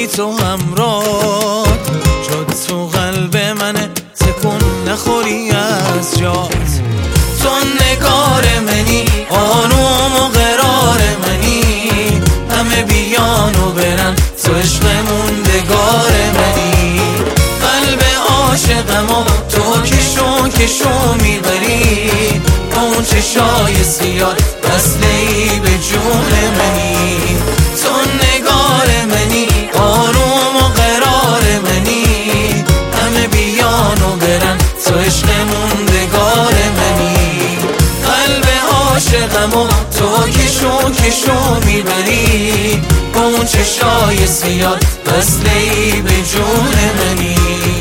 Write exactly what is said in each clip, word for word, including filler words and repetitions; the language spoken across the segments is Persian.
تو همراه، جد تو قلب منه تکون نخوری از جات. تو نگار منی، آروم و قرار منی، همه بیان و برن تو عشق موندگار منی. قلب عاشقم و تو کشو کشو میبری، با اون چشای سیاه وصله‌ای به جون منی. تو نگار منی، آروم و قرار منی، همه بیان و برن تو عشق موندگار منی. قلب عاشقم و تو کشو کشو میبری، با اون چشای سیاه وصله‌ای به جون منی.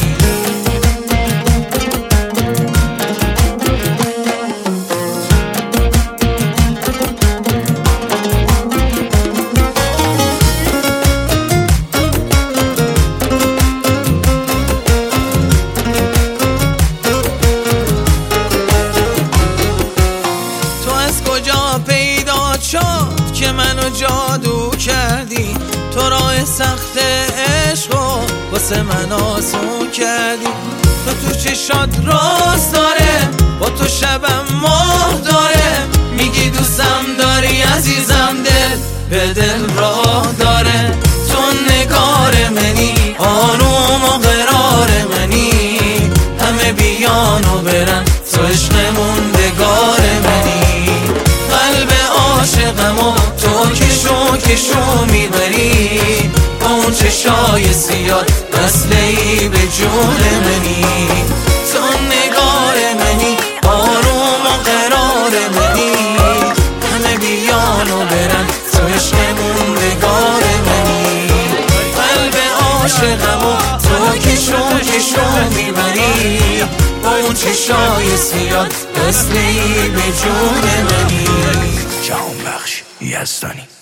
پیدا شد که منو جادو کردی، تو راه سخت عشق و واسه من آسون کردی. تو تو چشات راست داره، با تو شبم ماه داره، میگی دوستم داری عزیزم، دل به دل راه داره. تو نگار منی، آروم و قرار منی، همه بیان و برن تو عشق موندگار منی. قلب عاشقم و تو کشو کشو میبری، با اون چشای سیاه وصله‌ای به جون منی. تو نگار منی، آروم و قرار منی، همه بیان و برن تو عشق موندگار منی. قلب عاشقم و تو کشو کشو میبری، با اون چشای سیاه وصله‌ای به جون منی. جهانبخش یزدانی.